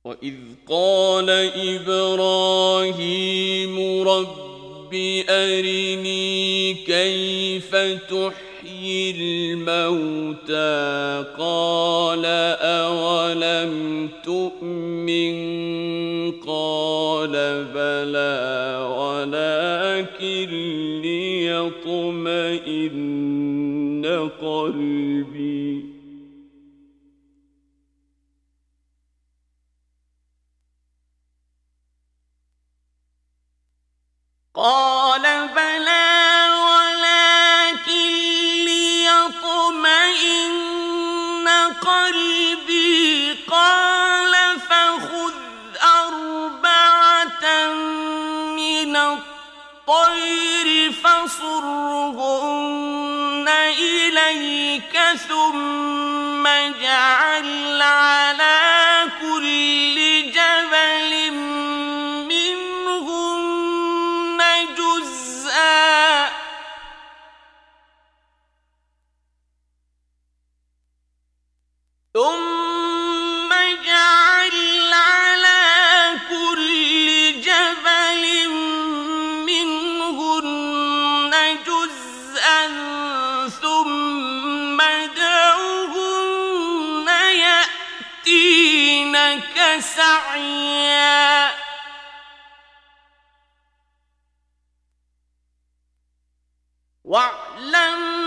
وإذ قال إبراهيم رب أرني كيف تحيي الموتى قال أولم تؤمن قال بلى ولكن ليطمئن قلبي قال بلى ولكن ليطمئن قلبي قال فخذ أربعة من الطير فصرهن إليك ثم اجعل على كل جبل ثم اجعل على كل جبل منهن جزءا ثم ادعهن يأتينك سعيا واعلم